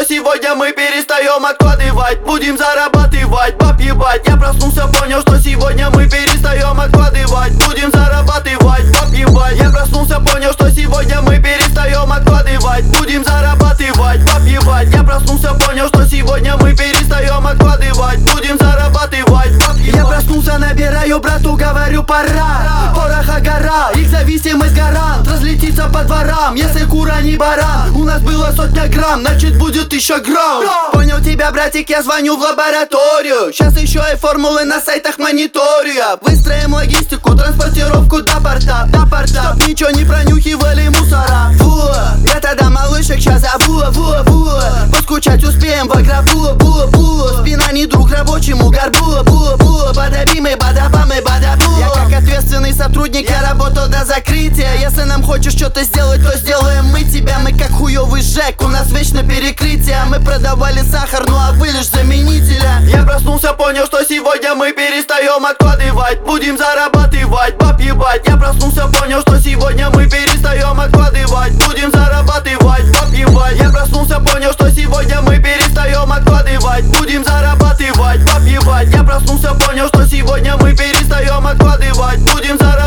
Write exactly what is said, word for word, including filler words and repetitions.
сегодня мы перестаем откладывать. Будем зарабатывать, баб ебать. Я проснулся, понял, что сегодня мы перестаем откладывать. Будем зарабатывать, баб ебать. Я проснулся, понял, что сегодня мы перестаем откладывать. Будем зарабатывать, баб ебать. Я проснулся, понял, что сегодня мы перестаем откладывать. Будем зарабатывать, баб ебать. Я проснулся, набираю брату, говорю пора. Пороха гора, их зависимость гарант. Разлетится по дворам, если кура не баран. У нас было сотня грамм, значит будет еще грамм. Понял тебя, братик, я звоню в лабораторию. Сейчас еще и формулы на сайтах мониторю я. Выстроим логистику, транспортировку до порта, до порта. Чтоб ничего не пронюхивали мусора. Фу, я тогда малышек сейчас зову, ву, ву. Поскучать успеем в гробу, бу, бу. Спина не друг рабочему горбу, бу, бу. Бадабим и бадабам и бадабу. Я как ответственный сотрудник, я работал до закрытия. Если нам хочешь что-то сделать, то сделаем мы тебя. Мы как хуёвый жек, у нас вечно перекрытие. Мы продавали сахар, ну а вы лишь заменителя. Я проснулся, понял, что сегодня мы перестаем откладывать. Будем зарабатывать, баб ебать. Я проснулся, понял, что сегодня мы перестаем откладывать. Будем зарабатывать, баб ебать. Я проснулся, понял, что сегодня мы перестаем откладывать. Будем зарабатывать, баб ебать. Я проснулся, понял, что сегодня мы перестаем откладывать. Будем зарабатывать.